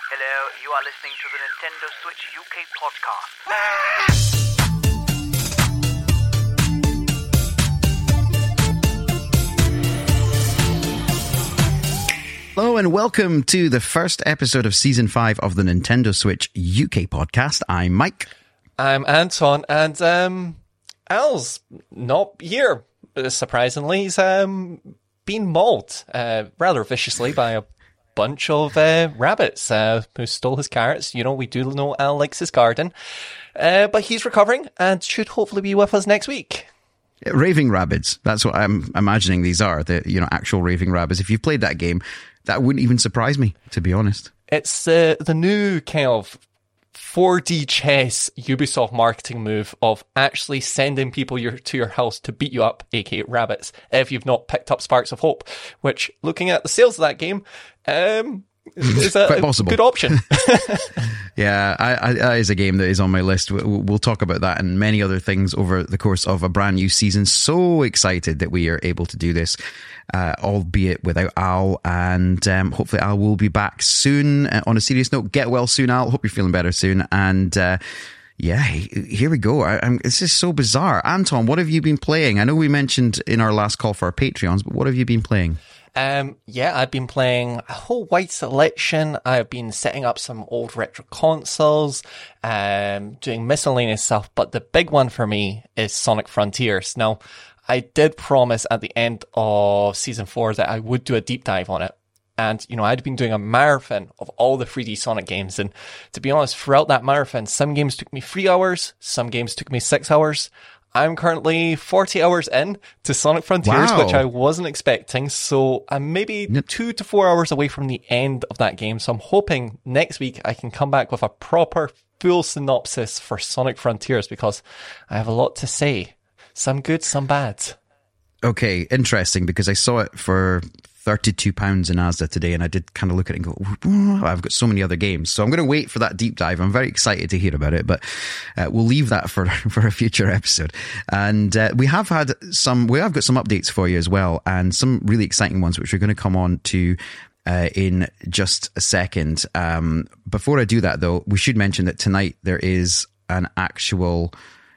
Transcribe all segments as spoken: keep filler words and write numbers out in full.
Hello, you are listening to the Nintendo Switch U K podcast. Hello and welcome to the first episode of Season five of the Nintendo Switch U K podcast. I'm Mike. I'm Anton, and um, Al's not here, surprisingly. He's um, been mauled uh, rather viciously by a bunch of uh, rabbits uh, who stole his carrots. You know, we do know Al likes his garden. Uh, but he's recovering and should hopefully be with us next week. Raving rabbits. That's what I'm imagining these are. The, you know, actual raving rabbits. If you've played that game, that wouldn't even surprise me, to be honest. It's uh, the new kind of four D chess Ubisoft marketing move of actually sending people your, to your house to beat you up, aka rabbits, if you've not picked up Sparks of Hope, which, looking at the sales of that game, um, is a, a good option. Yeah, I, I, that is a game that is on my list. We'll, we'll talk about that and many other things over the course of a brand new season. So excited that we are able to do this, uh, albeit without Al. And um, hopefully Al will be back soon. Uh, on a serious note, get well soon, Al. Hope you're feeling better soon. And uh, yeah, here we go. I, I'm, this is so bizarre. Anton, what have you been playing? I know we mentioned in our last call for our Patreons, but what have you been playing? Um, yeah, I've been playing a whole wide selection. I've been setting up some old retro consoles, um, doing miscellaneous stuff, but the big one for me is Sonic Frontiers. Now, I did promise at the end of season four that I would do a deep dive on it. And, you know, I'd been doing a marathon of all the three D Sonic games. And to be honest, throughout that marathon, some games took me three hours, some games took me six hours. I'm currently forty hours in to Sonic Frontiers, wow. which I wasn't expecting. So I'm maybe two to four hours away from the end of that game. So I'm hoping next week I can come back with a proper full synopsis for Sonic Frontiers, because I have a lot to say. Some good, some bad. Okay, interesting, because I saw it for thirty-two pounds in Asda today, and I did kind of look at it and go, oh, I've got so many other games. So I'm going to wait for that deep dive. I'm very excited to hear about it, but uh, we'll leave that for, for a future episode. And uh, we have had some, we have got some updates for you as well, and some really exciting ones, which we're going to come on to uh, in just a second. Um, before I do that, though, we should mention that tonight there is an actual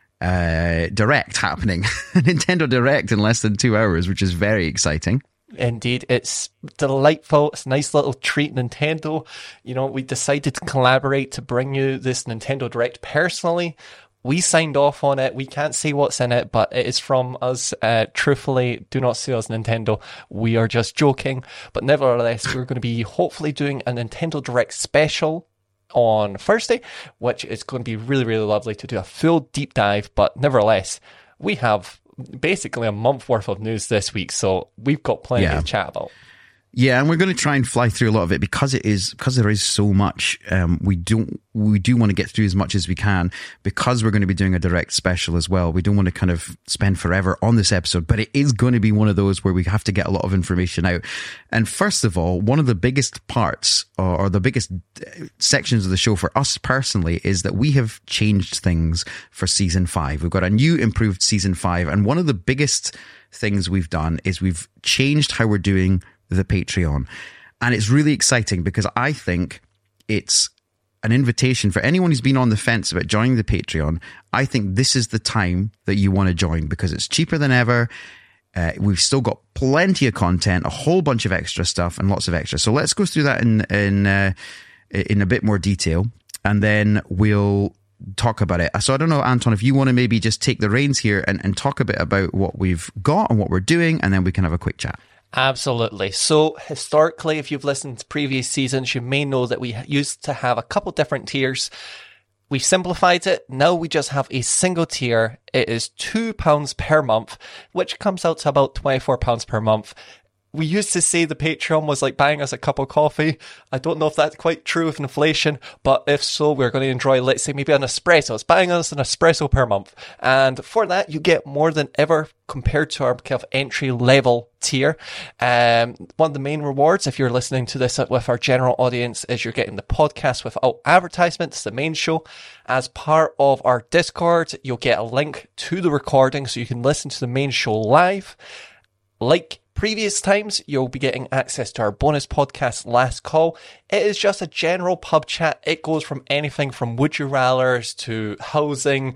uh, Direct happening, Nintendo Direct in less than two hours, which is very exciting. Indeed, it's delightful. It's a nice little treat. Nintendo, you know, we decided to collaborate to bring you this Nintendo Direct personally. We signed off on it. We can't say what's in it, but it is from us. Uh, truthfully, do not sue us, Nintendo. We are just joking. But nevertheless, we're going to be hopefully doing a Nintendo Direct special on Thursday, which is going to be really, really lovely to do a full deep dive. But nevertheless, we have basically a month worth of news this week, so we've got plenty yeah. to chat about. Yeah, and we're going to try and fly through a lot of it because it is because there is so much. Um, we don't we do want to get through as much as we can, because we're going to be doing a Direct special as well. We don't want to kind of spend forever on this episode, but it is going to be one of those where we have to get a lot of information out. And first of all, one of the biggest parts or, or the biggest sections of the show for us personally is that we have changed things for season five. We've got a new improved season five, and one of the biggest things we've done is we've changed how we're doing the Patreon. And it's really exciting because I think it's an invitation for anyone who's been on the fence about joining the Patreon. I think this is the time that you want to join, because it's cheaper than ever. Uh, we've still got plenty of content, a whole bunch of extra stuff, and lots of extra. So let's go through that in in uh, in a bit more detail, and then we'll talk about it. So I don't know, Anton, if you want to maybe just take the reins here and, and talk a bit about what we've got and what we're doing, and then we can have a quick chat. Absolutely. So historically, if you've listened to previous seasons, you may know that we used to have a couple different tiers. We've simplified it. Now we just have a single tier. It is two pounds per month, which comes out to about twenty-four pounds per month. We used to say the Patreon was like buying us a cup of coffee. I don't know if that's quite true with inflation, but if so, we're going to enjoy, let's say, maybe an espresso. It's buying us an espresso per month. And for that, you get more than ever compared to our kind of entry level tier. Um, one of the main rewards, if you're listening to this with our general audience, is you're getting the podcast without advertisements, the main show. As part of our Discord, you'll get a link to the recording so you can listen to the main show live. Like Previous times, you'll be getting access to our bonus podcast, Last Call. It is just a general pub chat. It goes from anything from would you rathers to housing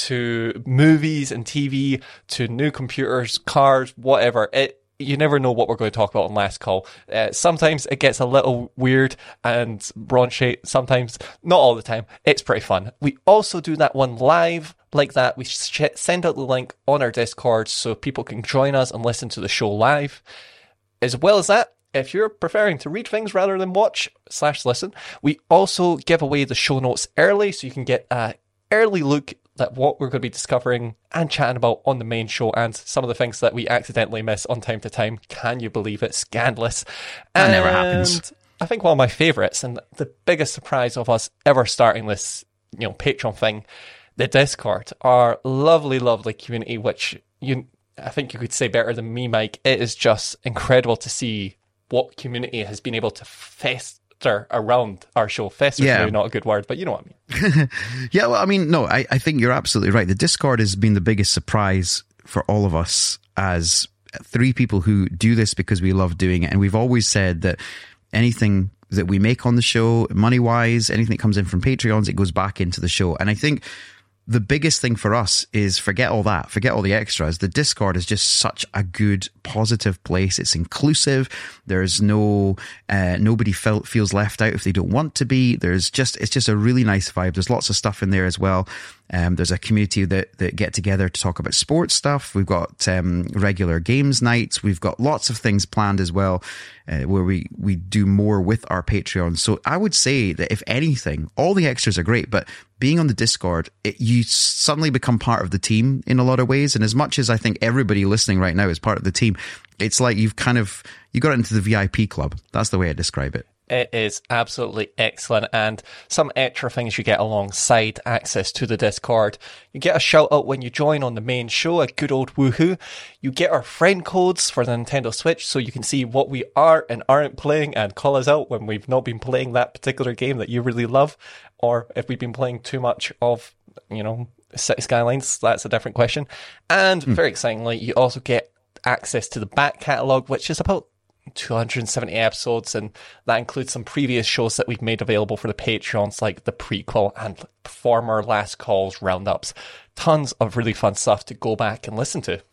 to movies and T V to new computers, cars, whatever. It You never know what we're going to talk about on Last Call. Uh, sometimes it gets a little weird and raunchy. Sometimes, not all the time. It's pretty fun. We also do that one live like that. We sh- send out the link on our Discord so people can join us and listen to the show live. As well as that, if you're preferring to read things rather than watch slash listen, we also give away the show notes early so you can get an early look at what we're going to be discovering and chatting about on the main show and some of the things that we accidentally miss on time to time. Can you believe it? Scandalous. That and never happens. I think one of my favourites and the biggest surprise of us ever starting this, you know, Patreon thing, the Discord, our lovely, lovely community, which you, I think you could say better than me, Mike. It is just incredible to see what community has been able to fester around our show. Fester is Yeah. maybe not a good word, but you know what I mean. Yeah, well, I mean, no, I, I think you're absolutely right. The Discord has been the biggest surprise for all of us as three people who do this because we love doing it. And we've always said that anything that we make on the show, money-wise, anything that comes in from Patreons, it goes back into the show. And I think the biggest thing for us is forget all that, forget all the extras. The Discord is just such a good, positive place. It's inclusive. There's no, uh, nobody felt, feels left out if they don't want to be. There's just, it's just a really nice vibe. There's lots of stuff in there as well. Um, there's a community that, that get together to talk about sports stuff. We've got um, regular games nights. We've got lots of things planned as well, uh, where we, we do more with our Patreon. So I would say that if anything, all the extras are great, but being on the Discord, it, you suddenly become part of the team in a lot of ways. And as much as I think everybody listening right now is part of the team, it's like you've kind of, you got into the V I P club. That's the way I describe it. It is absolutely excellent, and some extra things you get alongside access to the Discord. You get a shout out when you join on the main show, a good old woohoo. You get our friend codes for the Nintendo Switch so you can see what we are and aren't playing and call us out when we've not been playing that particular game that you really love, or if we've been playing too much of, you know, City Skylines. That's a different question. And very excitingly, you also get access to the back catalogue, which is about two hundred seventy episodes, and that includes some previous shows that we've made available for the Patreons, like the prequel and former Last Calls roundups. Tons of really fun stuff to go back and listen to.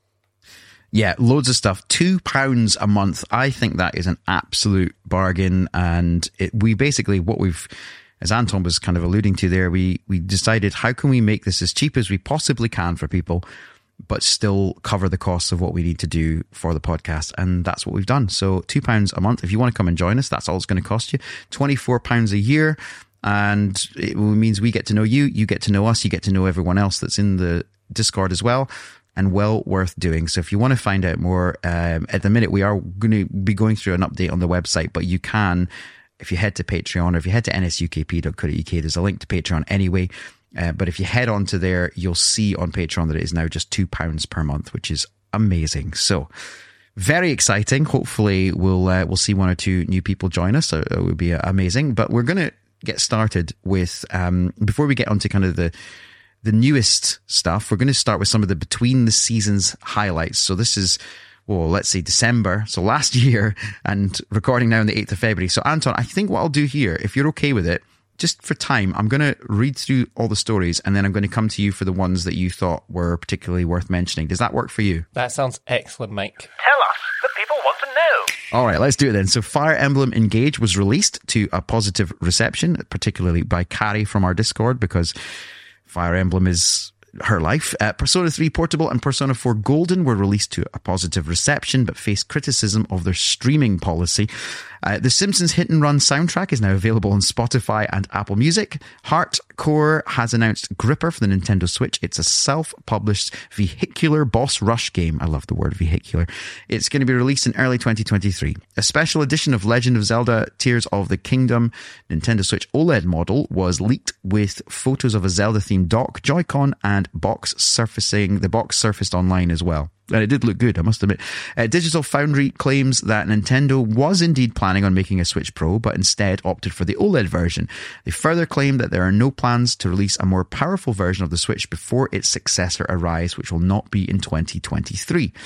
Yeah, loads of stuff. Two pounds a month. I think that is an absolute bargain. And it, we basically, what we've, as Anton was kind of alluding to there, we, we decided how can we make this as cheap as we possibly can for people, but still cover the costs of what we need to do for the podcast. And that's what we've done. So two pounds a month. If you want to come and join us, that's all it's going to cost you. twenty-four pounds a year. And it means we get to know you, you get to know us, you get to know everyone else that's in the Discord as well. And well worth doing. So if you want to find out more, um, at the minute we are going to be going through an update on the website, but you can, if you head to Patreon or if you head to n s u k p dot co dot u k, there's a link to Patreon anyway. Uh, but if you head on to there, you'll see on Patreon that it is now just two pounds per month, which is amazing. So very exciting. Hopefully we'll, uh, we'll see one or two new people join us. So it would be amazing, but we're going to get started with, um, before we get onto kind of the, the newest stuff, we're going to start with some of the between the seasons highlights. So this is, well, let's say December. So last year, and recording now on the eighth of February. So Anton, I think what I'll do here, if you're okay with it, just for time, I'm going to read through all the stories and then I'm going to come to you for the ones that you thought were particularly worth mentioning. Does that work for you? That sounds excellent, Mike. Tell us, the people want to know. All right, let's do it then. So Fire Emblem Engage was released to a positive reception, particularly by Carrie from our Discord, because Fire Emblem is her life. Uh, Persona three Portable and Persona four Golden were released to a positive reception, but faced criticism of their streaming policy. Uh, the Simpsons Hit and Run soundtrack is now available on Spotify and Apple Music. Hardcore has announced Gripper for the Nintendo Switch. It's a self-published vehicular boss rush game. I love the word vehicular. It's going to be released in early twenty twenty-three. A special edition of Legend of Zelda Tears of the Kingdom Nintendo Switch OLED model was leaked with photos of a Zelda-themed dock, Joy-Con, and box surfacing. The box surfaced online as well. And it did look good, I must admit. Uh, Digital Foundry claims that Nintendo was indeed planning on making a Switch Pro, but instead opted for the OLED version. They further claim that there are no plans to release a more powerful version of the Switch before its successor arrives, which will not be in twenty twenty-three.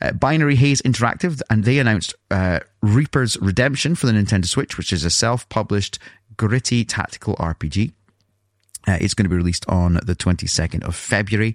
Uh, Binary Haze Interactive, and they announced uh, Reaper's Redemption for the Nintendo Switch, which is a self-published, gritty tactical R P G. Uh, it's going to be released on the twenty-second of February.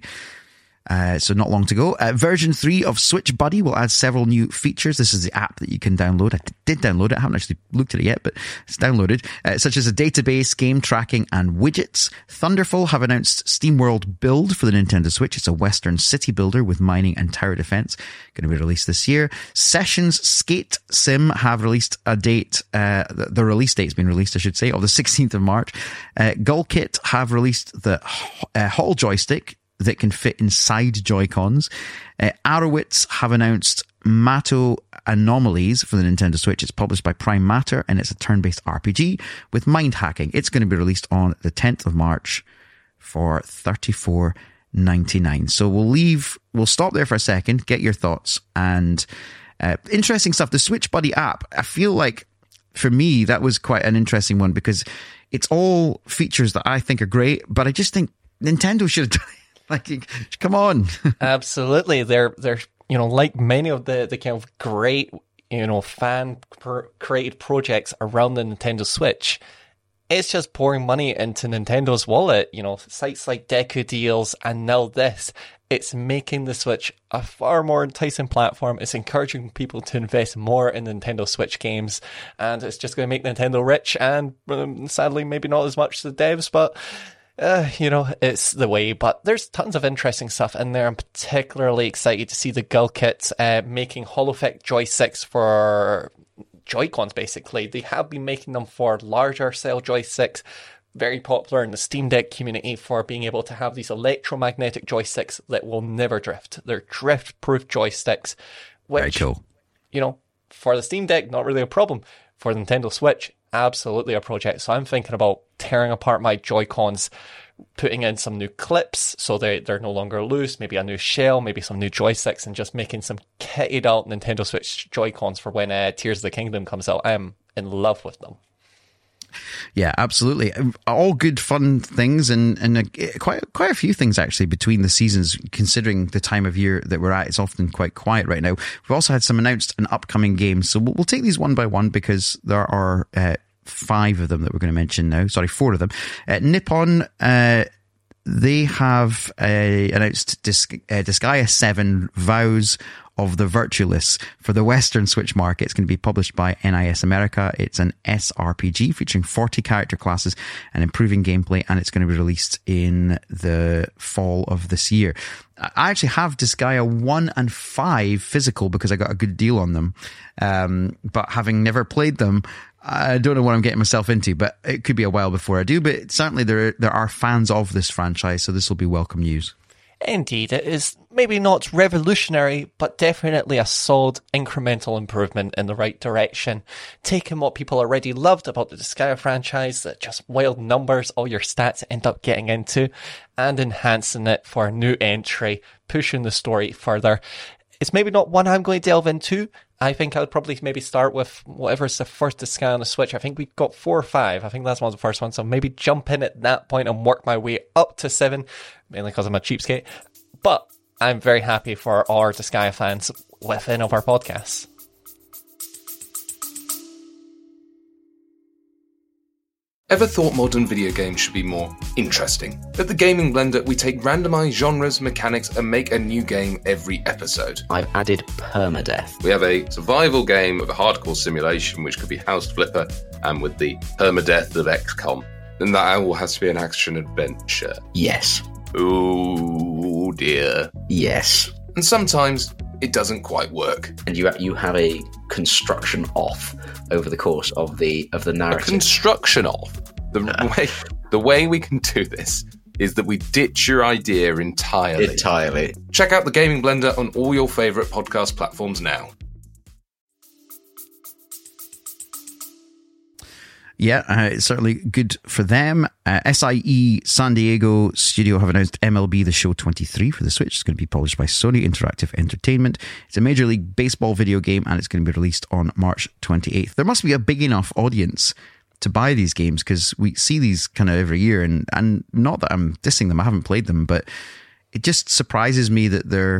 Uh, so not long to go. Uh, version three of Switch Buddy will add several new features. This is the app that you can download. I did download it. I haven't actually looked at it yet, but it's downloaded. Uh, such as a database, game tracking, and widgets. Thunderful have announced SteamWorld Build for the Nintendo Switch. It's a Western city builder with mining and tower defense. Going to be released this year. Sessions Skate Sim have released a date. Uh, the, the release date's been released, I should say, of the sixteenth of March. Uh, Gullkit have released the uh, Hall joystick that can fit inside Joy-Cons. Uh, Arrowitz have announced Mato Anomalies for the Nintendo Switch. It's published by Prime Matter, and it's a turn-based R P G with mind hacking. It's going to be released on the tenth of March for thirty-four ninety-nine. So we'll leave, we'll stop there for a second, get your thoughts, and uh, interesting stuff. The Switch Buddy app, I feel like, for me, that was quite an interesting one because it's all features that I think are great, but I just think Nintendo should have done it. Like, come on. Absolutely. They're, they're, you know, like many of the, the kind of great, you know, fan per- created projects around the Nintendo Switch. It's just pouring money into Nintendo's wallet, you know, sites like Deku Deals and now this. It's making the Switch a far more enticing platform. It's encouraging people to invest more in Nintendo Switch games, and it's just going to make Nintendo rich and um, sadly maybe not as much to the devs, but Uh, you know, it's the way, but there's tons of interesting stuff in there. I'm particularly excited to see the Gullkit uh, making Hall Effect joysticks for Joy-Cons, basically. They have been making them for larger cell joysticks, very popular in the Steam Deck community for being able to have these electromagnetic joysticks that will never drift. They're drift-proof joysticks, which, very cool. You know, for the Steam Deck, not really a problem. For the Nintendo Switch, absolutely a project. So I'm thinking about tearing apart my Joy-Cons, putting in some new clips so they, they're no longer loose, maybe a new shell, maybe some new joysticks, and just making some kitted out Nintendo Switch Joy-Cons for when uh, Tears of the Kingdom comes out. I'm in love with them. Yeah, absolutely. All good, fun things, and and a, quite quite a few things actually between the seasons. Considering the time of year that we're at, it's often quite quiet right now. We've also had some announced and upcoming games, so we'll, we'll take these one by one because there are uh, five of them that we're going to mention now. Sorry, four of them. Uh, Nippon. Uh, They have uh, announced Dis- uh, Disgaea seven Vows of the Virtueless for the Western Switch market. It's going to be published by N I S America. It's an S R P G featuring forty character classes and improving gameplay, and it's going to be released in the fall of this year. I actually have Disgaea one and five physical because I got a good deal on them, um, but having never played them, I don't know what I'm getting myself into, but it could be a while before I do. But certainly there there are fans of this franchise, so this will be welcome news. Indeed, it is maybe not revolutionary, but definitely a solid incremental improvement in the right direction. Taking what people already loved about the Disgaea franchise, that just wild numbers all your stats end up getting into, and enhancing it for a new entry, pushing the story further. It's maybe not one I'm going to delve into. I think I would probably maybe start with whatever's the first Disgaea on the Switch. I think we've got four or five. I think that's one of the first ones. So maybe jump in at that point and work my way up to seven, mainly because I'm a cheapskate. But I'm very happy for all our Disgaea fans within of our podcasts. Ever thought modern video games should be more interesting? At the Gaming Blender, we take randomized genres, mechanics, and make a new game every episode. I've added permadeath. We have a survival game of a hardcore simulation, which could be House Flipper, and with the permadeath of X COM. Then that all has to be an action adventure. Yes. Oh dear. Yes. And sometimes it doesn't quite work. And you you have a construction off over the course of the of the narrative. A construction off. The uh. way the way we can do this is that we ditch your idea entirely. Entirely. Check out the Gaming Blender on all your favourite podcast platforms now. Yeah, uh, it's certainly good for them. Uh, S I E San Diego Studio have announced M L B The Show twenty-three for the Switch. It's going to be published by Sony Interactive Entertainment. It's a Major League Baseball video game, and it's going to be released on March twenty-eighth. There must be a big enough audience to buy these games because we see these kind of every year, and, and not that I'm dissing them, I haven't played them, but it just surprises me that they're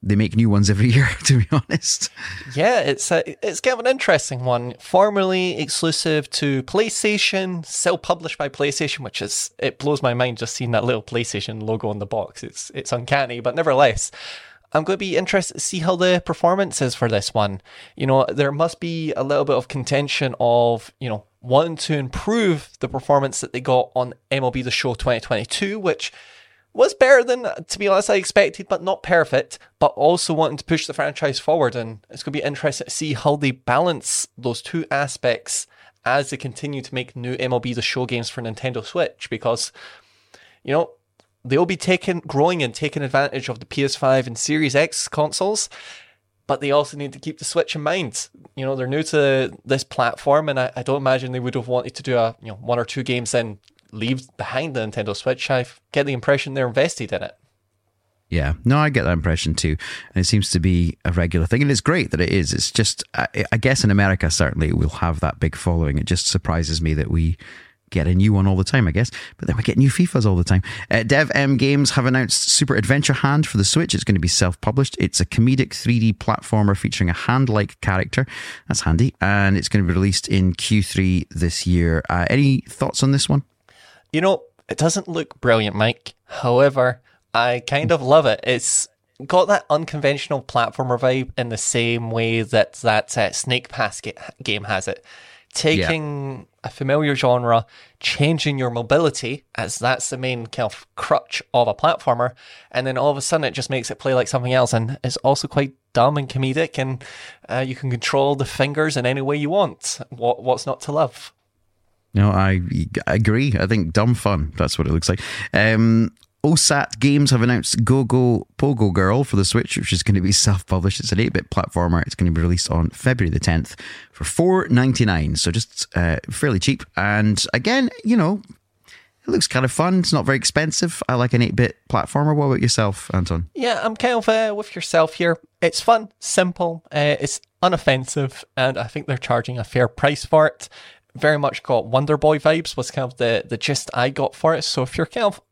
they make new ones every year, to be honest. Yeah, it's a, it's kind of an interesting one. Formerly exclusive to PlayStation, still published by PlayStation, which is, it blows my mind just seeing that little PlayStation logo on the box. It's it's uncanny, but nevertheless, I'm going to be interested to see how the performance is for this one. You know, there must be a little bit of contention of, you know, wanting to improve the performance that they got on M L B The Show twenty twenty-two, which was better than, to be honest, I expected, but not perfect, but also wanting to push the franchise forward. And it's going to be interesting to see how they balance those two aspects as they continue to make new M L B The Show games for Nintendo Switch, because, you know, they'll be taking, growing and taking advantage of the P S five and Series X consoles, but they also need to keep the Switch in mind. You know, they're new to this platform, and I, I don't imagine they would have wanted to do a, you know, one or two games then leave behind the Nintendo Switch. I get the impression they're invested in it. Yeah, no, I get that impression too. And it seems to be a regular thing. And it's great that it is. It's just, I, I guess in America, certainly we'll have that big following. It just surprises me that we get a new one all the time, I guess. But then we get new FIFAs all the time. Uh, Dev M Games have announced Super Adventure Hand for the Switch. It's going to be self-published. It's a comedic three D platformer featuring a hand-like character. That's handy. And it's going to be released in Q three this year. Uh, any thoughts on this one? You know, it doesn't look brilliant, Mike. However, I kind of love it. It's got that unconventional platformer vibe in the same way that that uh, Snake Pass ga- game has it. Taking yeah. a familiar genre, changing your mobility, as that's the main kind of crutch of a platformer, and then all of a sudden it just makes it play like something else, and it's also quite dumb and comedic, and uh, you can control the fingers in any way you want. What What's not to love? No, I, I agree. I think dumb fun. That's what it looks like. Um, O S A T Games have announced Go Go Pogo Girl for the Switch, which is going to be self-published. It's an eight-bit platformer. It's going to be released on February the tenth for four dollars and ninety-nine cents, so just uh, fairly cheap. And again, you know, it looks kind of fun. It's not very expensive. I like an eight-bit platformer. What about yourself, Anton? Yeah, I'm kind of uh, with yourself here. It's fun, simple, uh, it's unoffensive, and I think they're charging a fair price for it. Very much got Wonder Boy vibes was kind of the, the gist I got for it. So if you're kind of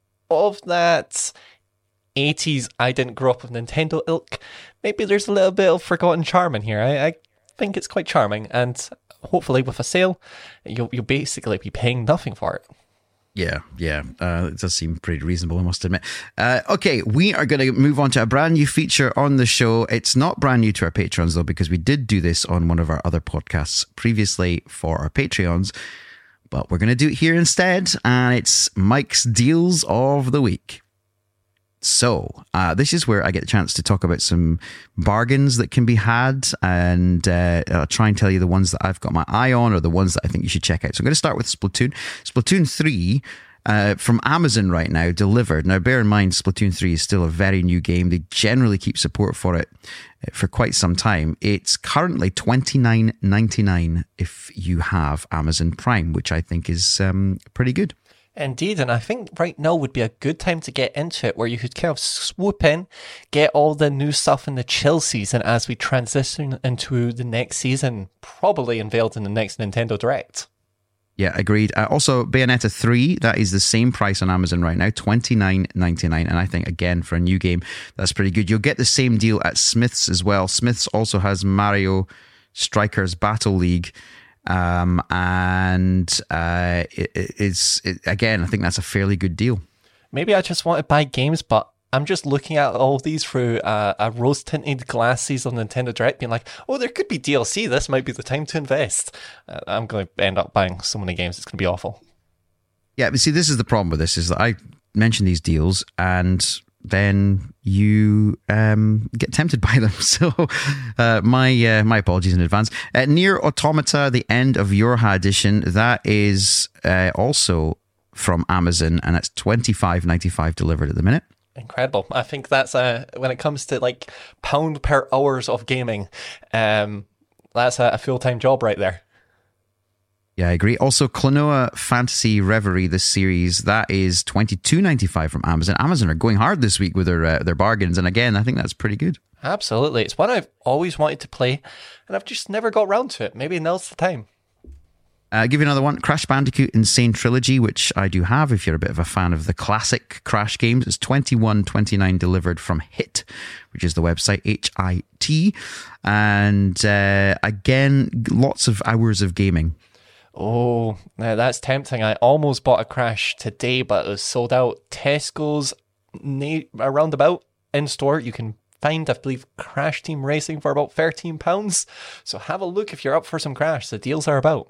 of that eighties, I didn't grow up with Nintendo ilk, maybe there's a little bit of forgotten charm in here. I, I think it's quite charming, and hopefully with a sale, you'll, you'll basically be paying nothing for it. Yeah, yeah, uh, it does seem pretty reasonable, I must admit. Uh, okay, we are going to move on to a brand new feature on the show. It's not brand new to our Patreons, though, because we did do this on one of our other podcasts previously for our Patreons, but we're going to do it here instead, and it's Mike's Deals of the Week. So, uh, this is where I get the chance to talk about some bargains that can be had, and uh, I'll try and tell you the ones that I've got my eye on, or the ones that I think you should check out. So I'm going to start with Splatoon. Splatoon three uh, from Amazon right now, delivered. Now, bear in mind, Splatoon three is still a very new game. They generally keep support for it for quite some time. It's currently twenty-nine ninety-nine if you have Amazon Prime, which I think is um, pretty good. Indeed, and I think right now would be a good time to get into it, where you could kind of swoop in, get all the new stuff in the chill season as we transition into the next season, probably unveiled in the next Nintendo Direct. Yeah, agreed. Uh, also, Bayonetta three, that is the same price on Amazon right now, twenty-nine ninety-nine, and I think, again, for a new game, that's pretty good. You'll get the same deal at Smith's as well. Smith's also has Mario Strikers Battle League, Um, and uh, it, it's it, again, I think that's a fairly good deal. Maybe I just want to buy games, but I'm just looking at all these through uh, a rose-tinted glasses on Nintendo Direct, being like, oh, there could be D L C. This might be the time to invest. Uh, I'm going to end up buying so many games. It's going to be awful. Yeah, but see, this is the problem with this, is that I mention these deals and then you um, get tempted by them. So uh, my uh, my apologies in advance. Uh, Nier Automata, the End of Yorha edition, that is uh, also from Amazon, and it's twenty-five ninety-five delivered at the minute. Incredible. I think that's a, when it comes to like pound per hours of gaming, um, that's a, a full-time job right there. Yeah, I agree. Also, Klonoa Fantasy Reverie, this series, that is twenty-two ninety-five from Amazon. Amazon are going hard this week with their uh, their bargains, and again, I think that's pretty good. Absolutely. It's one I've always wanted to play, and I've just never got around to it. Maybe now's the time. Uh, give you another one, Crash Bandicoot Insane Trilogy, which I do have if you're a bit of a fan of the classic Crash games. It's twenty-one twenty-nine delivered from HIT, which is the website, H I T. And uh, again, lots of hours of gaming. Oh, now that's tempting. I almost bought a Crash today, but it was sold out. Tesco's na- around about in store. You can find, I believe, Crash Team Racing for about thirteen pounds. So have a look if you're up for some Crash. The deals are about.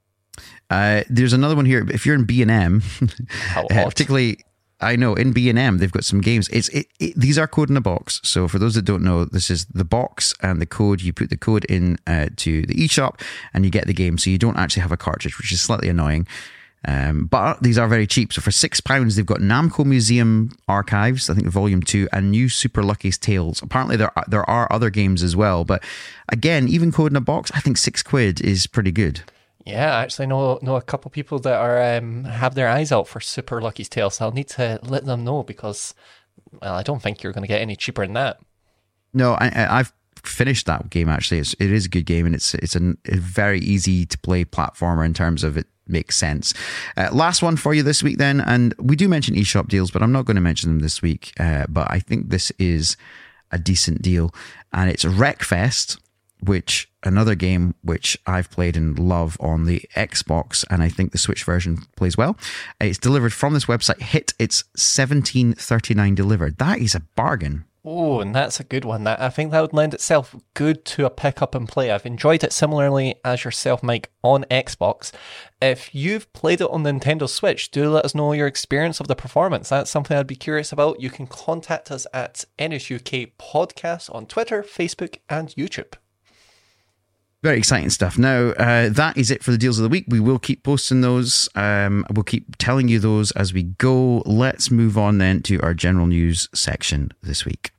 Uh, there's another one here. If you're in B and M, How uh, odd. particularly, I know in B and M they've got some games. It's it, it, these are code in a box. So for those that don't know, this is the box and the code. You put the code in uh, to the eShop and you get the game. So you don't actually have a cartridge, which is slightly annoying. Um, but these are very cheap. So for six pounds, they've got Namco Museum Archives, I think Volume Two, and New Super Lucky's Tales. Apparently, there are, there are other games as well. But again, even code in a box, I think six quid is pretty good. Yeah, I actually know know a couple people that are um, have their eyes out for Super Lucky's Tale, so I'll need to let them know because, well, I don't think you're going to get any cheaper than that. No, I, I- I've finished that game actually. It's, it is a good game, and it's it's a, a very easy to play platformer in terms of it makes sense. Uh, last one for you this week then, and we do mention eShop deals, but I'm not going to mention them this week. Uh, but I think this is a decent deal, and it's Wreckfest, which another game which I've played and love on the Xbox, and I think the Switch version plays well. It's delivered from this website, HIT. It's seventeen thirty-nine delivered. That is a bargain. Oh, and that's a good one. That I think that would lend itself good to a pick up and play. I've enjoyed it similarly as yourself, Mike, on Xbox. If you've played it on Nintendo Switch, do let us know your experience of the performance. That's something I'd be curious about. You can contact us at N S U K Podcast on Twitter, Facebook, and YouTube. Very exciting stuff. Now, uh, that is it for the deals of the week. We will keep posting those. Um, we'll keep telling you those as we go. Let's move on then to our general news section this week.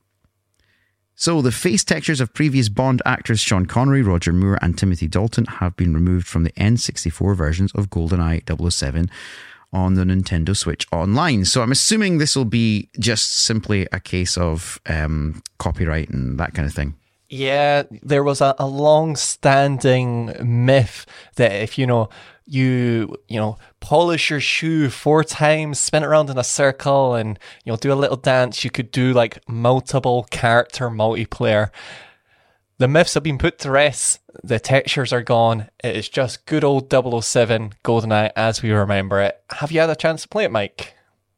So, the face textures of previous Bond actors Sean Connery, Roger Moore, and Timothy Dalton have been removed from the N sixty-four versions of GoldenEye double oh seven on the Nintendo Switch Online. So, I'm assuming this will be just simply a case of um, copyright and that kind of thing. Yeah, there was a, a long-standing myth that if, you know, you, you know, polish your shoe four times, spin it around in a circle and, you know, do a little dance, you could do like multiple character multiplayer. The myths have been put to rest. The textures are gone. It is just good old double oh seven GoldenEye as we remember it. Have you had a chance to play it, Mike?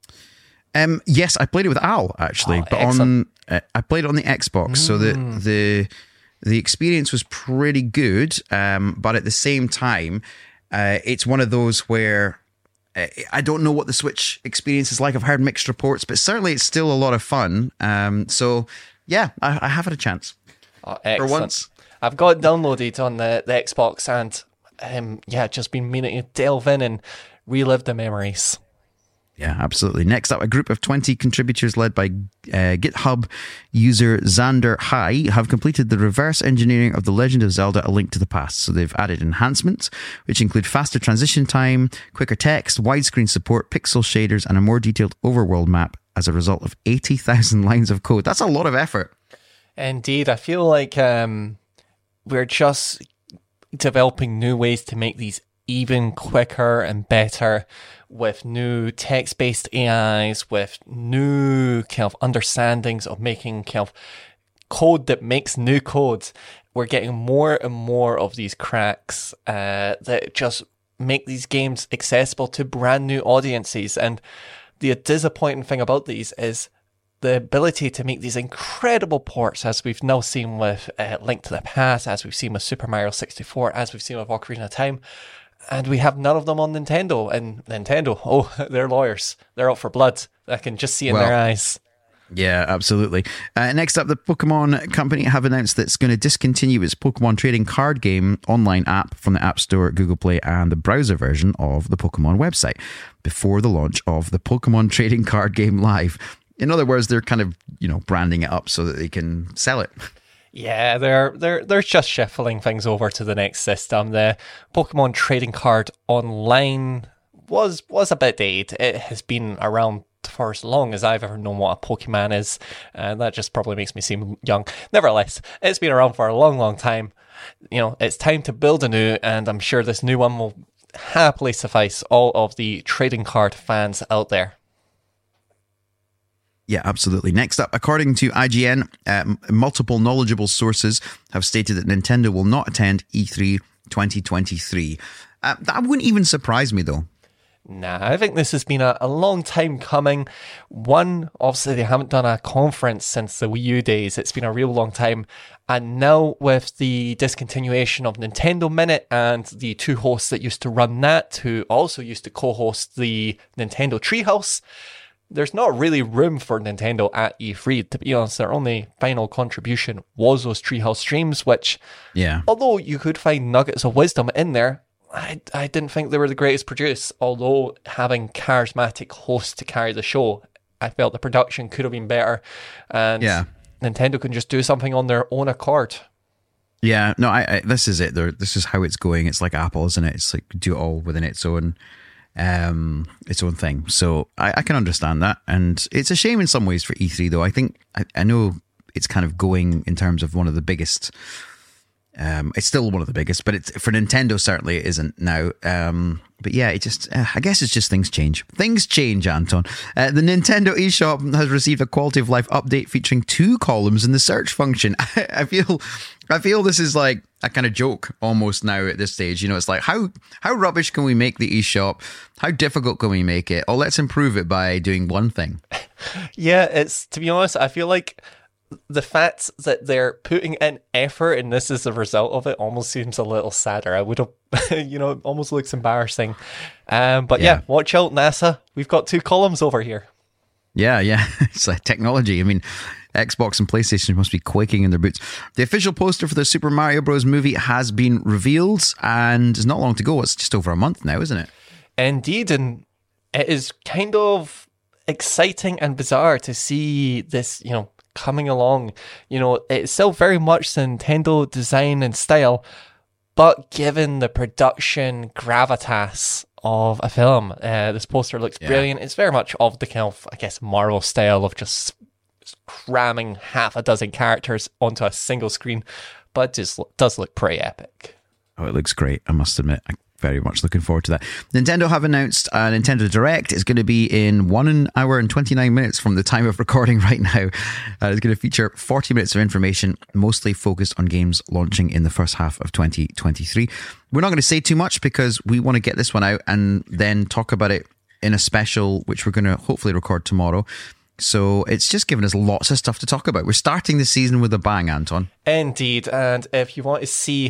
Um, yes, I played it with Al actually, Oh, but excellent. on uh, I played it on the Xbox, so the the the experience was pretty good. Um, but at the same time, uh, it's one of those where uh, I don't know what the Switch experience is like. I've heard mixed reports, but certainly it's still a lot of fun. Um, so yeah, I, I have had a chance Oh, for excellent. once. I've got it downloaded on the, the Xbox and um, yeah, just been meaning to delve in and relive the memories. Yeah, absolutely. Next up, a group of twenty contributors led by uh, GitHub user Xander High have completed the reverse engineering of The Legend of Zelda: A Link to the Past. So they've added enhancements, which include faster transition time, quicker text, widescreen support, pixel shaders, and a more detailed overworld map as a result of eighty thousand lines of code. That's a lot of effort. Indeed, I feel like um, we're just developing new ways to make these even quicker and better with new text-based A Is, with new kind of understandings of making kind of code that makes new code. We're getting more and more of these cracks uh, that just make these games accessible to brand new audiences. And the disappointing thing about these is the ability to make these incredible ports, as we've now seen with uh, Link to the Past, as we've seen with Super Mario sixty-four, as we've seen with Ocarina of Time. And we have none of them on Nintendo. And Nintendo, oh, they're lawyers. They're out for blood. I can just see in Well, their eyes. Yeah, absolutely. Uh, next up, the Pokemon Company have announced that it's going to discontinue its Pokemon trading card game online app from the App Store, Google Play, and the browser version of the Pokemon website before the launch of the Pokemon trading card game live. In other words, they're kind of, you know, branding it up so that they can sell it. Yeah, they're they're they're just shuffling things over to the next system. The Pokemon trading card online was was a bit dated. It has been around for as long as I've ever known what a Pokemon is, and that just probably makes me seem young. Nevertheless, it's been around for a long, long time. You know, it's time to build a new, and I'm sure this new one will happily suffice all of the trading card fans out there. Yeah, absolutely. Next up, according to I G N, uh, multiple knowledgeable sources have stated that Nintendo will not attend E three twenty twenty-three. Uh, that wouldn't even surprise me, though. Nah, I think this has been a, a long time coming. One, obviously they haven't done a conference since the Wii U days. It's been a real long time. And now with the discontinuation of Nintendo Minute and the two hosts that used to run that, who also used to co-host the Nintendo Treehouse, there's not really room for Nintendo at E three. To be honest, their only final contribution was those Treehouse streams, which, yeah, although you could find nuggets of wisdom in there, I, I didn't think they were the greatest produce. Although having charismatic hosts to carry the show, I felt the production could have been better. And yeah. Nintendo can just do something on their own accord. Yeah, no, I, I this is it. They're, this is how it's going. It's like Apple, isn't it? It's like do it all within its own um its own thing. So I, I can understand that, and it's a shame in some ways for E three, though. I think I, I know it's kind of going in terms of one of the biggest. Um, it's still one of the biggest, but it's for Nintendo certainly it isn't now. Um, but yeah, it just uh, I guess it's just things change. Things change, Anton. Uh, the Nintendo eShop has received a quality of life update featuring two columns in the search function. I feel I feel this is like a kind of joke almost now at this stage. You know, it's like how how rubbish can we make the eShop? How difficult can we make it? Oh, let's improve it by doing one thing. Yeah, it's to be honest, I feel like the fact that they're putting in effort and this is the result of it almost seems a little sadder. I would have, you know, it almost looks embarrassing. Um, but yeah. yeah, watch out, NASA. We've got two columns over here. Yeah, yeah. It's like technology. I mean, Xbox and PlayStation must be quaking in their boots. The official poster for the Super Mario Bros. Movie has been revealed and it's not long to go. It's just over a month now, isn't it? Indeed. And it is kind of exciting and bizarre to see this, you know, coming along. You know, it's still very much the Nintendo design and style, but given the production gravitas of a film, uh, this poster looks yeah. brilliant. It's very much of the kind of, I guess, Marvel style of just cramming half a dozen characters onto a single screen, but it just does look pretty epic. Oh, it looks great, I must admit. I'm very much looking forward to that. Nintendo have announced a Nintendo Direct. It's going to be in one hour and twenty-nine minutes from the time of recording right now. Uh, it's going to feature forty minutes of information, mostly focused on games launching in the first half of twenty twenty-three. We're not going to say too much because we want to get this one out and then talk about it in a special, which we're going to hopefully record tomorrow. So it's just given us lots of stuff to talk about. We're starting the season with a bang, Anton. Indeed. And if you want to see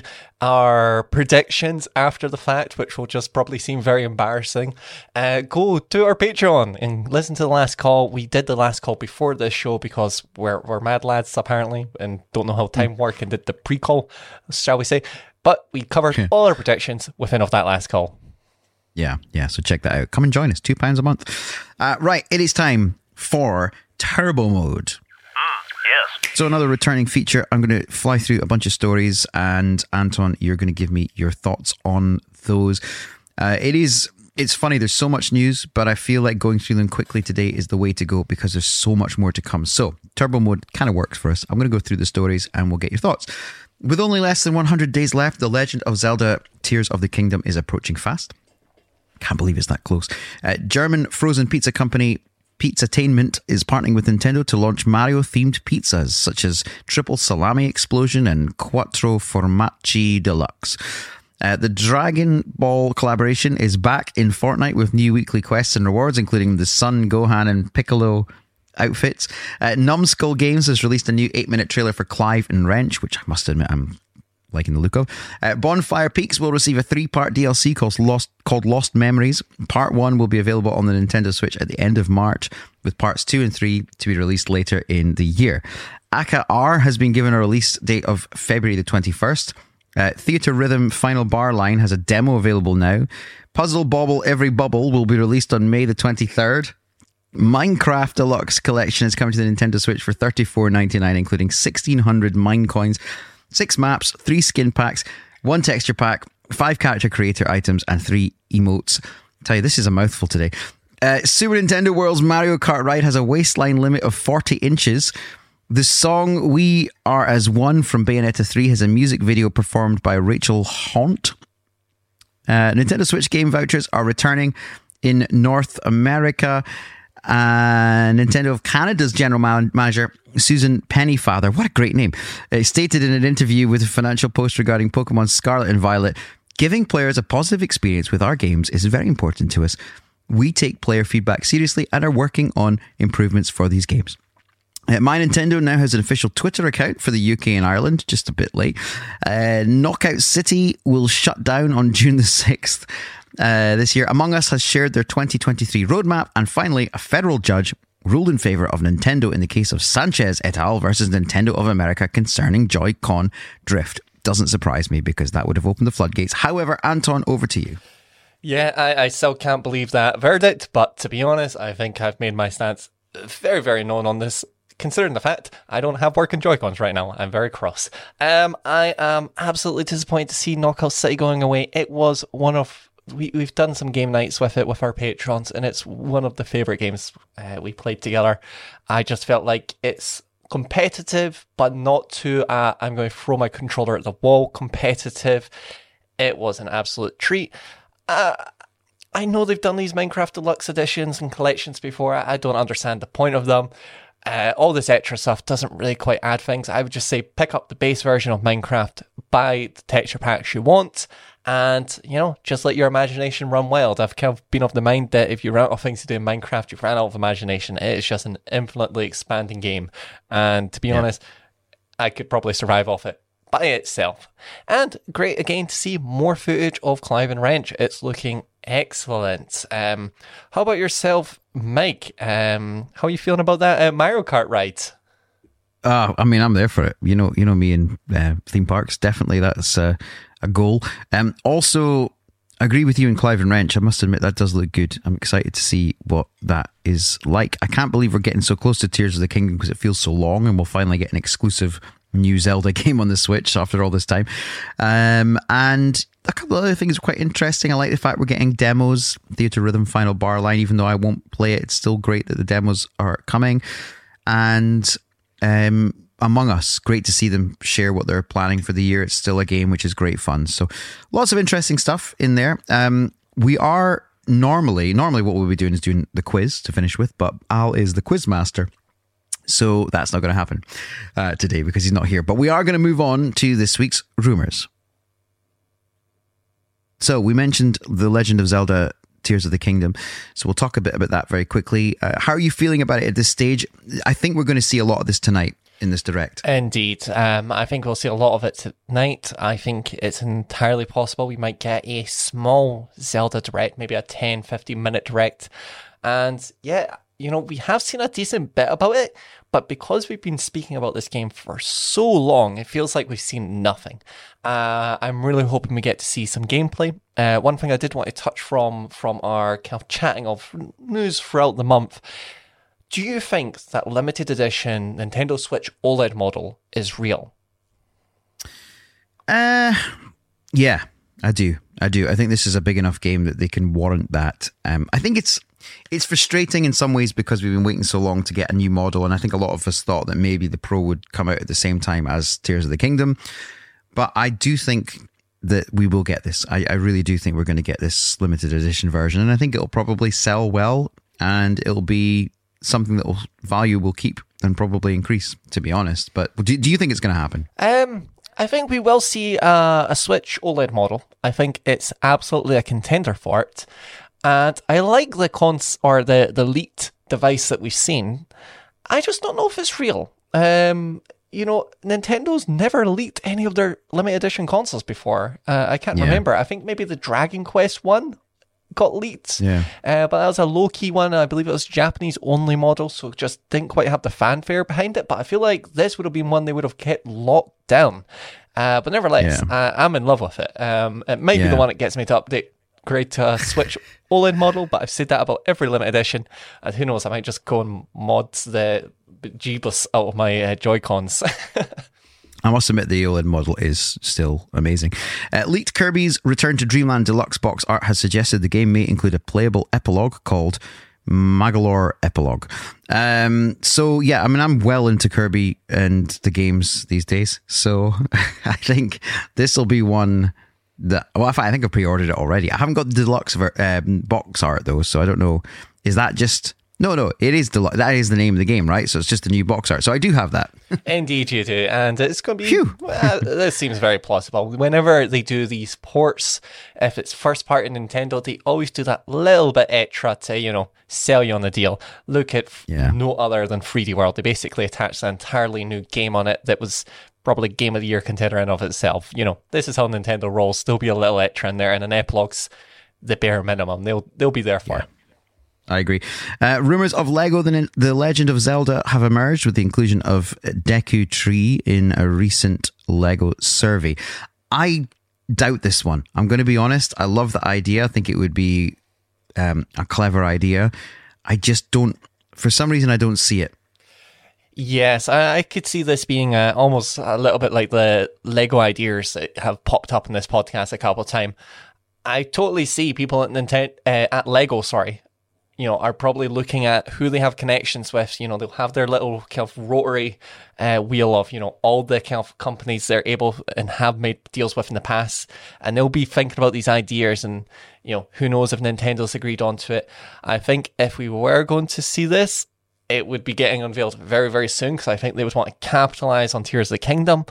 our predictions after the fact, which will just probably seem very embarrassing, uh, go to our Patreon and listen to the last call. We did the last call before this show because we're, we're mad lads, apparently, and don't know how time works and did the pre-call, shall we say. But we covered okay. all our predictions within of that last call. Yeah, yeah. So check that out. Come and join us. Two pounds a month. Uh, right. It is time for Turbo Mode. Mm, yes. So another returning feature. I'm going to fly through a bunch of stories and Anton, you're going to give me your thoughts on those. Uh, it is, it's funny, there's so much news, but I feel like going through them quickly today is the way to go because there's so much more to come. So Turbo Mode kind of works for us. I'm going to go through the stories and we'll get your thoughts. With only less than one hundred days left, The Legend of Zelda Tears of the Kingdom is approaching fast. Can't believe it's that close. Uh, German frozen pizza company Pizzatainment is partnering with Nintendo to launch Mario-themed pizzas such as Triple Salami Explosion and Quattro Formaggi Deluxe. Uh, the Dragon Ball collaboration is back in Fortnite with new weekly quests and rewards, including the Sun, Gohan, and Piccolo outfits. Uh, Numskull Games has released a new eight-minute trailer for Clive and Wrench, which I must admit I'm liking the look of. Uh, Bonfire Peaks will receive a three-part D L C called Lost, called Lost Memories. Part one will be available on the Nintendo Switch at the end of March, with parts two and three to be released later in the year. Aka R has been given a release date of February the twenty-first. Uh, Theater Rhythm Final Bar Line has a demo available now. Puzzle Bobble Every Bubble will be released on May the twenty-third. Minecraft Deluxe Collection is coming to the Nintendo Switch for thirty-four ninety-nine, including sixteen hundred mine coins, six maps, three skin packs, one texture pack, five character creator items, and three emotes. I'll tell you, this is a mouthful today. Uh, Super Nintendo World's Mario Kart ride has a waistline limit of forty inches. The song We Are As One from Bayonetta three has a music video performed by Rachel Haunt. Uh, Nintendo Switch game vouchers are returning in North America. Uh, Nintendo of Canada's general man- manager, Susan Pennyfather, what a great name, uh, stated in an interview with a Financial Post regarding Pokemon Scarlet and Violet, giving players a positive experience with our games is very important to us. We take player feedback seriously and are working on improvements for these games. Uh, My Nintendo now has an official Twitter account for the U K and Ireland, just a bit late. Uh, Knockout City will shut down on June the sixth. Uh, this year, Among Us has shared their twenty twenty-three roadmap, and finally, a federal judge ruled in favour of Nintendo in the case of Sanchez et al. Versus Nintendo of America concerning Joy-Con drift. Doesn't surprise me because that would have opened the floodgates. However, Anton, over to you. Yeah, I, I still can't believe that verdict, but to be honest, I think I've made my stance very, very known on this. Considering the fact I don't have working Joy-Cons right now, I'm very cross. Um, I am absolutely disappointed to see Knockout City going away. It was one of we we've done some game nights with it with our patrons, and it's one of the favorite games uh, we played together. I just felt like it's competitive, but not too. Uh, I'm going to throw my controller at the wall. Competitive. It was an absolute treat. Uh, I know they've done these Minecraft Deluxe editions and collections before. I don't understand the point of them. Uh, all this extra stuff doesn't really quite add things. I would just say pick up the base version of Minecraft, buy the texture packs you want, and, you know, just let your imagination run wild. I've kind of been of the mind that if you run out of things to do in Minecraft, you've run out of imagination. It is just an infinitely expanding game. And to be yeah. honest, I could probably survive off it by itself. And great again to see more footage of Clive and Wrench. It's looking excellent. Um, how about yourself, Mike? Um, how are you feeling about that uh, Mario Kart ride? Uh, I mean, I'm there for it. You know, you know me in uh, theme parks. Definitely, that's uh, a goal. Um, also, I agree with you in Clive and Wrench. I must admit that does look good. I'm excited to see what that is like. I can't believe we're getting so close to Tears of the Kingdom because it feels so long, and we'll finally get an exclusive new Zelda game on the Switch after all this time. Um, and a couple of other things are quite interesting. I like the fact we're getting demos, Theatre Rhythm Final Bar Line, even though I won't play it, it's still great that the demos are coming. And um, Among Us, great to see them share what they're planning for the year. It's still a game, which is great fun. So lots of interesting stuff in there. Um, we are normally, normally what we'll be doing is doing the quiz to finish with, but Al is the quiz master. So that's not going to happen uh, today because he's not here. But we are going to move on to this week's rumours. So we mentioned The Legend of Zelda Tears of the Kingdom. So we'll talk a bit about that very quickly. Uh, how are you feeling about it at this stage? I think we're going to see a lot of this tonight in this direct. Indeed. Um, I think we'll see a lot of it tonight. I think it's entirely possible we might get a small Zelda direct, maybe a ten, fifteen minute direct. And yeah, you know, we have seen a decent bit about it, but because we've been speaking about this game for so long, it feels like we've seen nothing. Uh, I'm really hoping we get to see some gameplay. Uh, one thing I did want to touch from from our kind of chatting of news throughout the month, do you think that limited edition Nintendo Switch OLED model is real? Uh, yeah, I do. I do. I think this is a big enough game that they can warrant that. Um, I think it's It's frustrating in some ways because we've been waiting so long to get a new model, and I think a lot of us thought that maybe the Pro would come out at the same time as Tears of the Kingdom. But I do think that we will get this. I, I really do think we're going to get this limited edition version, and I think it'll probably sell well, and it'll be something that will, value will keep and probably increase, to be honest. But do, do you think it's going to happen? Um, I think we will see uh, a Switch OLED model. I think it's absolutely a contender for it. And I like the cons or the, the leaked device that we've seen. I just don't know if it's real. Um, you know, Nintendo's never leaked any of their limited edition consoles before. Uh, I can't yeah. remember. I think maybe the Dragon Quest one got leaked. Yeah. Uh, but that was a low-key one. I believe it was Japanese only model, so it just didn't quite have the fanfare behind it. But I feel like this would have been one they would have kept locked down. Uh, but nevertheless, yeah. uh, I'm in love with it. Um, it might yeah. be the one that gets me to update Great uh, Switch OLED model, but I've said that about every limited edition, and who knows, I might just go and mod the Jeebus out of my uh, Joy-Cons. I must admit the OLED model is still amazing. Uh, leaked Kirby's Return to Dreamland Deluxe box art has suggested the game may include a playable epilogue called Magolor Epilogue. Um, so yeah, I mean, I'm well into Kirby and the games these days, so I think this will be one that. Well, in fact, I think I pre-ordered it already. I haven't got the deluxe ver- um, box art though, so I don't know. Is that just? No, no, it is deluxe. That is the name of the game, right? So it's just a new box art. So I do have that. Indeed, you do, and it's going to be. Phew. Well, this seems very plausible. Whenever they do these ports, if it's first party Nintendo, they always do that little bit extra to, you know, sell you on the deal. Look at Yeah. no other than three D World. They basically attached an entirely new game on it that was probably Game of the Year contender in of itself. You know, this is how Nintendo rolls. There'll be a little extra in there, and an epilogue's the bare minimum. They'll they'll be there for Yeah. it. I agree. Uh, rumors of Lego the, the Legend of Zelda have emerged with the inclusion of Deku Tree in a recent Lego survey. I doubt this one. I'm going to be honest. I love the idea. I think it would be um, a clever idea. I just don't, for some reason, I don't see it. Yes, I, I could see this being uh, almost a little bit like the Lego ideas that have popped up in this podcast a couple of times. I totally see people at Nintendo, uh, at Lego, sorry, you know, are probably looking at who they have connections with. You know, they'll have their little kind of rotary uh, wheel of, you know, all the kind of companies they're able and have made deals with in the past. And they'll be thinking about these ideas and, you know, who knows if Nintendo's agreed onto it. I think if we were going to see this, it would be getting unveiled very, very soon because I think they would want to capitalize on Tears of the Kingdom.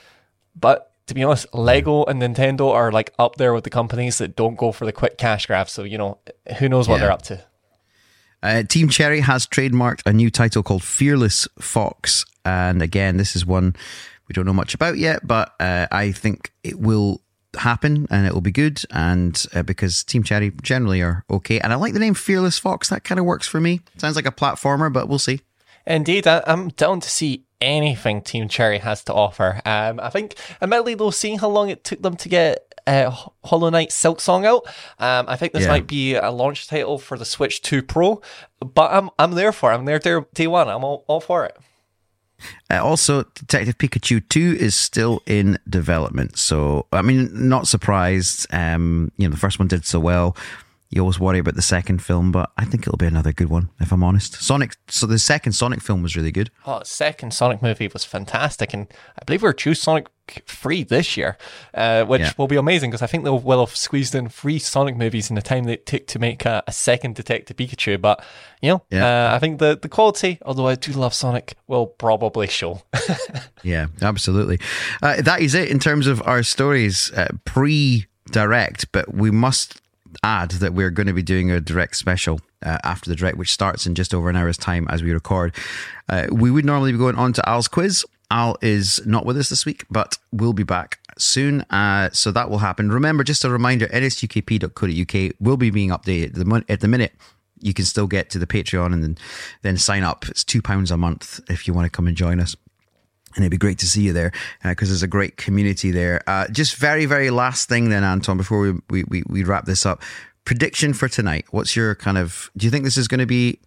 But to be honest, Lego and Nintendo are like up there with the companies that don't go for the quick cash grab. So, you know, who knows what Yeah. they're up to. Uh, Team Cherry has trademarked a new title called Fearless Fox. And again, this is one we don't know much about yet, but uh, I think it will happen and it will be good. And uh, because Team Cherry generally are okay. And I like the name Fearless Fox. That kind of works for me. Sounds like a platformer, but we'll see. Indeed, I, I'm down to see anything Team Cherry has to offer. Um, I think, admittedly, though, seeing how long it took them to get uh, Hollow Knight Silk Song out, um, I think this Yeah. might be a launch title for the Switch two Pro. But I'm I'm there for it. I'm there day, day one. I'm all, all for it. Uh, also, Detective Pikachu two is still in development. So, I mean, not surprised. Um, you know, the first one did so well. You always worry about the second film, but I think it'll be another good one, if I'm honest. Sonic, so the second Sonic film was really good. Oh, the second Sonic movie was fantastic, and I believe we're due Sonic three this year, uh, which Yeah. will be amazing because I think they'll will have squeezed in three Sonic movies in the time that it took to make a, a second Detective Pikachu. But you know, Yeah. uh, I think the the quality, although I do love Sonic, will probably show. Yeah, absolutely. Uh, that is it in terms of our stories uh, pre-direct, but we must add that we're going to be doing a direct special uh, after the direct, which starts in just over an hour's time as we record. Uh, we would normally be going on to Al's quiz. Al is not with us this week, but we'll be back soon. Uh, so that will happen. Remember, just a reminder, N S U K P dot co dot U K will be being updated. The mon- at the minute, you can still get to the Patreon and then, then sign up. It's two pounds a month if you want to come and join us. And it'd be great to see you there because uh, there's a great community there. Uh, just very, very last thing then, Anton, before we, we, we, we wrap this up. Prediction for tonight. What's your kind of... Do you think this is going to be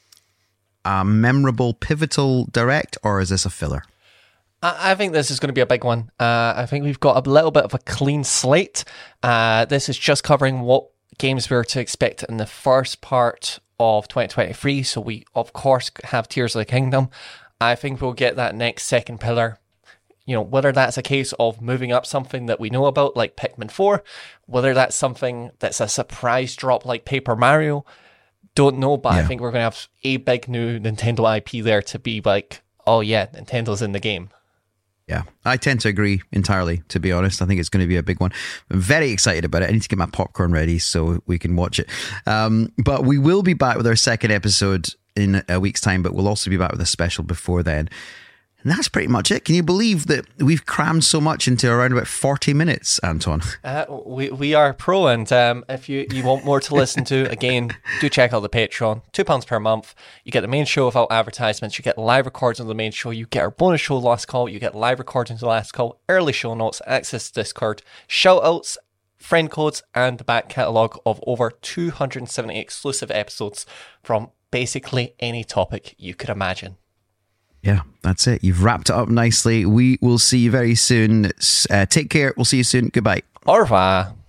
a memorable, pivotal direct, or is this a filler? I I think this is going to be a big one. Uh, I think we've got a little bit of a clean slate. Uh, this is just covering what games we're to expect in the first part of twenty twenty-three. So we, of course, have Tears of the Kingdom. I think we'll get that next second pillar. You know, whether that's a case of moving up something that we know about, like Pikmin four, whether that's something that's a surprise drop like Paper Mario, don't know, but Yeah. I think we're going to have a big new Nintendo I P there to be like, oh yeah, Nintendo's in the game. Yeah, I tend to agree entirely, to be honest. I think it's going to be a big one. I'm very excited about it. I need to get my popcorn ready so we can watch it. Um, but we will be back with our second episode in a week's time, but we'll also be back with a special before then. And that's pretty much it. Can you believe that we've crammed so much into around about forty minutes, Anton? Uh, we we are pro, and um, if you, you want more to listen to, again, do check out the Patreon. Two pounds per month. You get the main show without advertisements. You get live recordings of the main show. You get our bonus show, Last Call. You get live recordings of the Last Call, early show notes, access to Discord, shout outs, friend codes, and the back catalogue of over two hundred seventy exclusive episodes from basically any topic you could imagine. Yeah, that's it. You've wrapped it up nicely. We will see you very soon. Uh, take care. We'll see you soon. Goodbye. Au revoir.